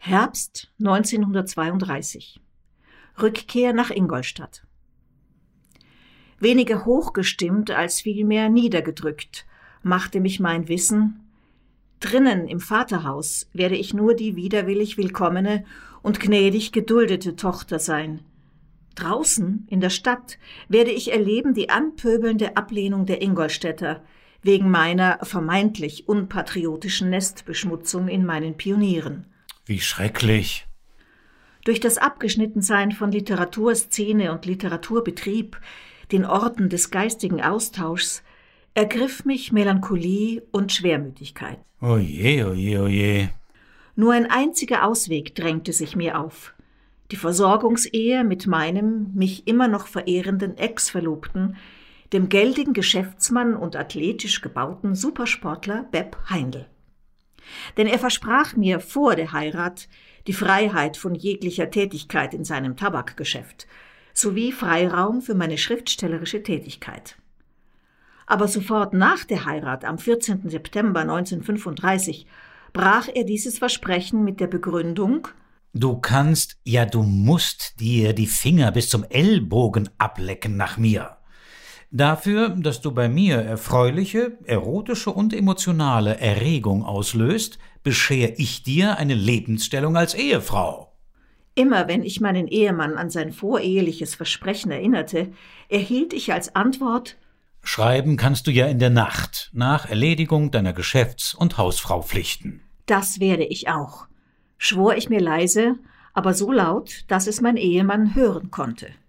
Herbst 1932. Rückkehr nach Ingolstadt. Weniger hochgestimmt als vielmehr niedergedrückt machte mich mein Wissen: Drinnen im Vaterhaus werde ich nur die widerwillig willkommene und gnädig geduldete Tochter sein. Draußen in der Stadt werde ich erleben die anpöbelnde Ablehnung der Ingolstädter wegen meiner vermeintlich unpatriotischen Nestbeschmutzung in meinen Pionieren. Wie schrecklich. Durch das Abgeschnittensein von Literaturszene und Literaturbetrieb, den Orten des geistigen Austauschs, ergriff mich Melancholie und Schwermütigkeit. Oje, oje, oje. Nur ein einziger Ausweg drängte sich mir auf: die Versorgungsehe mit meinem mich immer noch verehrenden Ex-Verlobten, dem geldigen Geschäftsmann und athletisch gebauten Supersportler Beb Heindl. Denn er versprach mir vor der Heirat die Freiheit von jeglicher Tätigkeit in seinem Tabakgeschäft sowie Freiraum für meine schriftstellerische Tätigkeit. Aber sofort nach der Heirat am 14. September 1935 brach er dieses Versprechen mit der Begründung: Du kannst, ja du musst dir die Finger bis zum Ellbogen ablecken nach mir. Dafür, dass du bei mir erfreuliche, erotische und emotionale Erregung auslöst, beschere ich dir eine Lebensstellung als Ehefrau. Immer wenn ich meinen Ehemann an sein voreheliches Versprechen erinnerte, erhielt ich als Antwort: Schreiben kannst du ja in der Nacht, nach Erledigung deiner Geschäfts- und Hausfraupflichten. Das werde ich auch, schwor ich mir leise, aber so laut, dass es mein Ehemann hören konnte.